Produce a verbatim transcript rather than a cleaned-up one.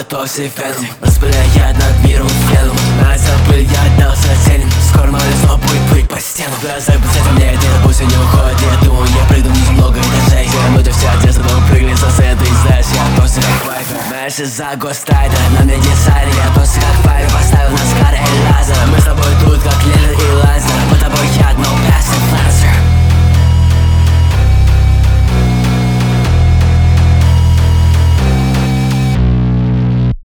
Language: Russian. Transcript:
токсик феном, распыляет над миром феном. На забыль я отдался теням, скоро мое лицо будет плыть по стенам. В глазах блестят темнеет, и пусть не уходит. Я думаю, я приду вниз много этажей. Минуте вся одежда, но прыгали со сцены. Ты знаешь, я просто как вайфер. Знаешь, из-за гостайда на мне десайре. Я просто как файр, поставил на скары и лазер. Мы с тобой